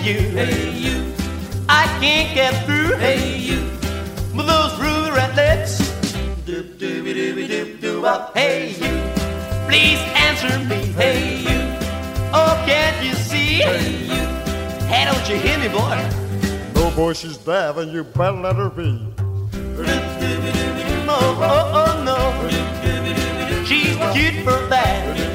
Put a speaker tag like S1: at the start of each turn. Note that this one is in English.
S1: you, I can't get through. Hey you, with those rude red lips. Doop dooby dooby doop doo up. Hey you, please answer me. Hey you, oh can't you see? Hey you, hey don't you hear me, boy?
S2: No boy, she's there, then you better let her be.
S1: Oh, oh, oh no, she's cute for that.